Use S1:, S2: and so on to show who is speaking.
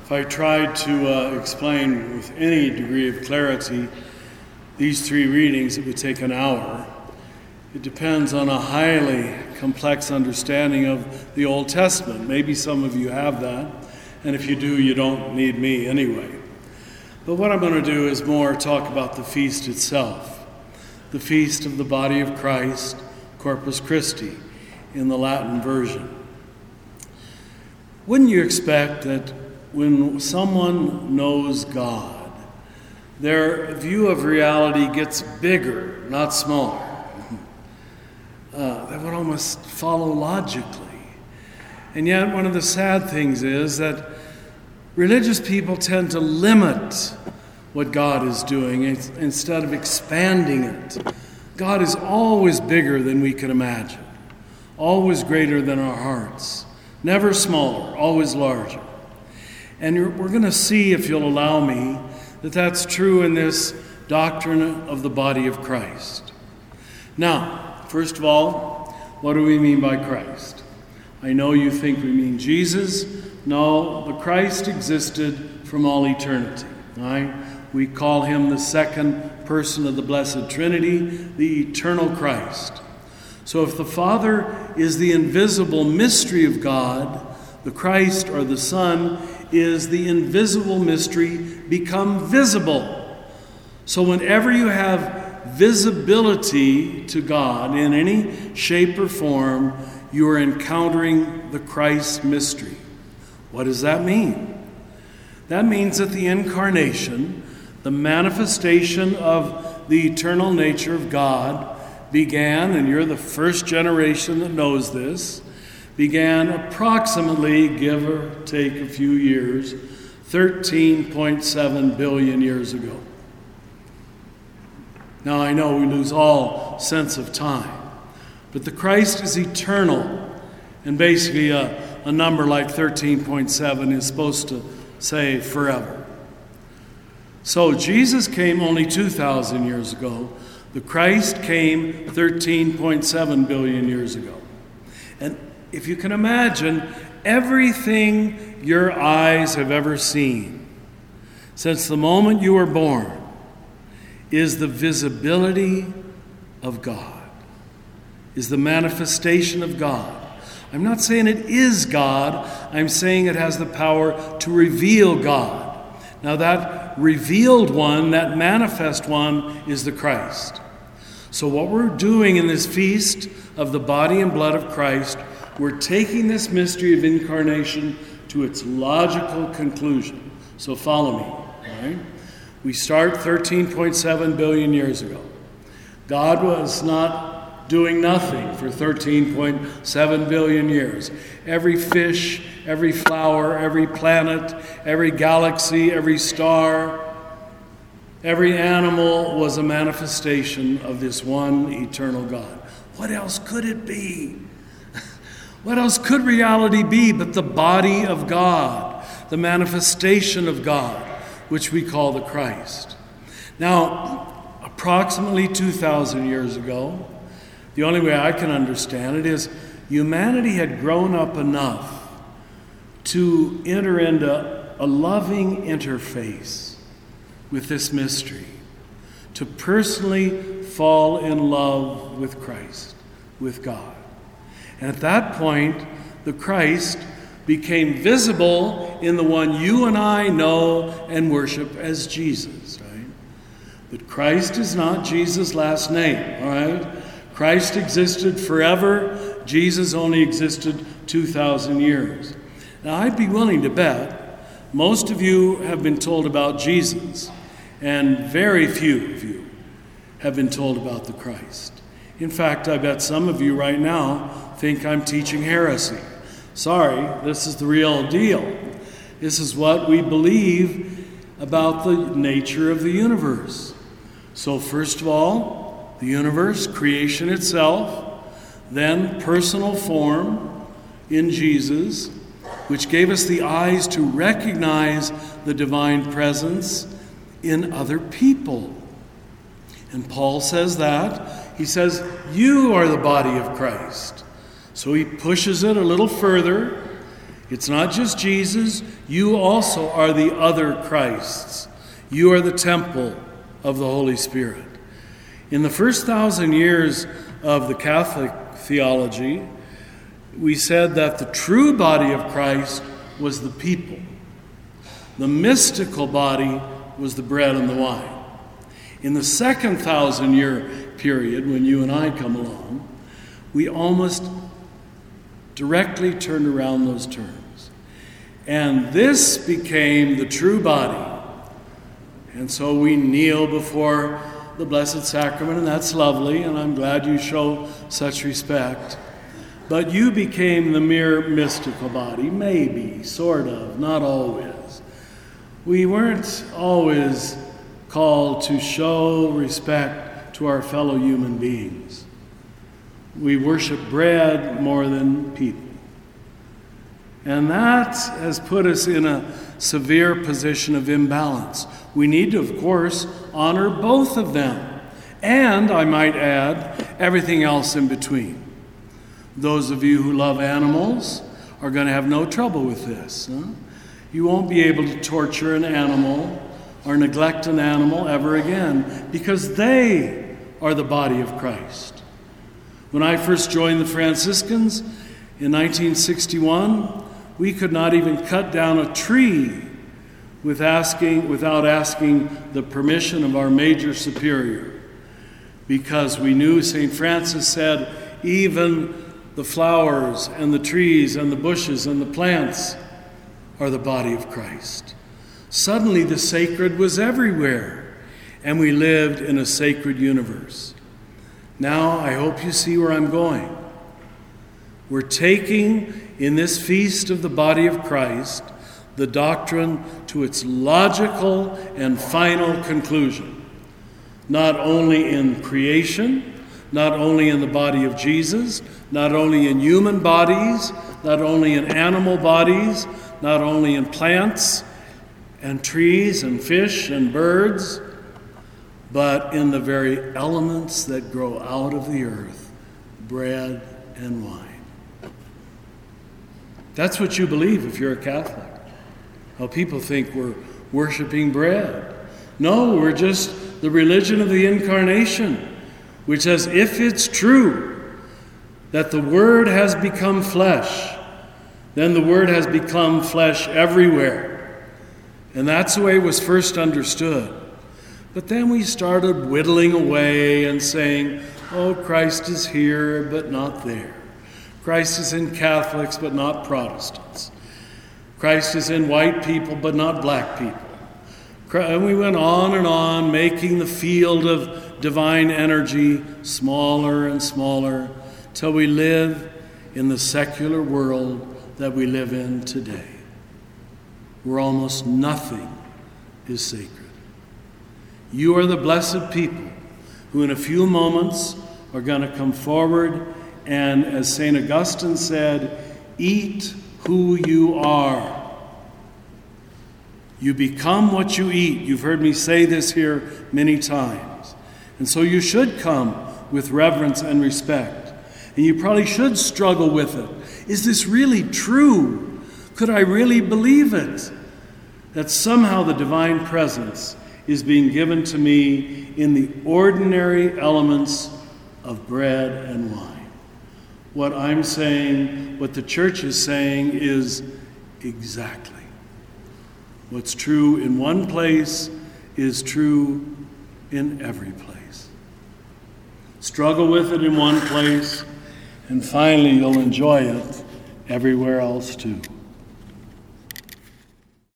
S1: If I tried to explain with any degree of clarity these three readings, it would take an hour. It depends on a highly complex understanding of the Old Testament. Maybe some of you have that, and if you do, you don't need me anyway. But what I'm going to do is more talk about the feast itself, the feast of the body of Christ, Corpus Christi, in the Latin version. Wouldn't you expect that when someone knows God, their view of reality gets bigger, not smaller? That would almost follow logically. And yet one of the sad things is that religious people tend to limit what God is doing instead of expanding it. God is always bigger than we can imagine, always greater than our hearts, never smaller, always larger. And we're going to see, if you'll allow me, that that's true in this doctrine of the body of Christ. Now, first of all, what do we mean by Christ? I know you think we mean Jesus. No, the Christ existed from all eternity. Right? We call him the second person of the Blessed Trinity, the eternal Christ. So if the Father is the invisible mystery of God, the Christ or the Son is the invisible mystery become visible. So whenever you have visibility to God in any shape or form, you are encountering the Christ mystery. What does that mean? That means that the incarnation, the manifestation of the eternal nature of God, began, and you're the first generation that knows this, began approximately, give or take a few years, 13.7 billion years ago. Now I know we lose all sense of time, but the Christ is eternal, and basically a number like 13.7 is supposed to say forever. So Jesus came only 2,000 years ago. The Christ came 13.7 billion years ago. And if you can imagine, everything your eyes have ever seen since the moment you were born is the visibility of God, is the manifestation of God. I'm not saying it is God, I'm saying it has the power to reveal God. Now that revealed one, that manifest one, is the Christ. So what we're doing in this feast of the body and blood of Christ, we're taking this mystery of incarnation to its logical conclusion. So follow me, all right? We start 13.7 billion years ago. God was not doing nothing for 13.7 billion years. Every fish, every flower, every planet, every galaxy, every star, every animal was a manifestation of this one eternal God. What else could it be? What else could reality be but the body of God, the manifestation of God, which we call the Christ? Now, approximately 2,000 years ago, the only way I can understand it is humanity had grown up enough to enter into a loving interface with this mystery, to personally fall in love with Christ, with God. And at that point, the Christ became visible in the one you and I know and worship as Jesus, right? But Christ is not Jesus' last name, all right? Christ existed forever. Jesus only existed 2,000 years. Now, I'd be willing to bet most of you have been told about Jesus, and very few of you have been told about the Christ. In fact, I bet some of you right now think I'm teaching heresy. Sorry, this is the real deal. This is what we believe about the nature of the universe. So first of all, the universe, creation itself, then personal form in Jesus, which gave us the eyes to recognize the divine presence in other people. And Paul says that. He says, you are the body of Christ. So he pushes it a little further. It's not just Jesus. You also are the other Christs. You are the temple of the Holy Spirit. In the first 1,000 years of the Catholic theology, we said that the true body of Christ was the people. The mystical body was the bread and the wine. In the second 1,000-year period, when you and I come along, we almost directly turned around those terms. And this became the true body. And so we kneel before the Blessed Sacrament, and that's lovely, and I'm glad you show such respect. But you became the mere mystical body, maybe, sort of, not always. We weren't always called to show respect to our fellow human beings. We worship bread more than people. And that has put us in a severe position of imbalance. We need to, of course, honor both of them. And, I might add, everything else in between. Those of you who love animals are going to have no trouble with this. You won't be able to torture an animal or neglect an animal ever again, because they are the body of Christ. When I first joined the Franciscans in 1961, we could not even cut down a tree without asking the permission of our major superior, because we knew St. Francis said even the flowers and the trees and the bushes and the plants are the body of Christ. Suddenly the sacred was everywhere, and we lived in a sacred universe. Now I hope you see where I'm going. We're taking, in this feast of the body of Christ, the doctrine to its logical and final conclusion, not only in creation, not only in the body of Jesus, not only in human bodies, not only in animal bodies, not only in plants and trees and fish and birds, but in the very elements that grow out of the earth, bread and wine. That's what you believe if you're a Catholic. Well, people think we're worshiping bread. No, we're just the religion of the Incarnation, which says if it's true that the Word has become flesh, then the Word has become flesh everywhere. And that's the way it was first understood. But then we started whittling away and saying, oh, Christ is here, but not there. Christ is in Catholics, but not Protestants. Christ is in white people, but not black people. And we went on, making the field of divine energy smaller and smaller, till we live in the secular world that we live in today, where almost nothing is sacred. You are the blessed people who in a few moments are going to come forward and, as St. Augustine said, eat who you are. You become what you eat. You've heard me say this here many times. And so you should come with reverence and respect. And you probably should struggle with it. Is this really true? Could I really believe it? That somehow the divine presence is being given to me in the ordinary elements of bread and wine. What I'm saying, what the church is saying, is exactly. What's true in one place is true in every place. Struggle with it in one place, and finally you'll enjoy it everywhere else too.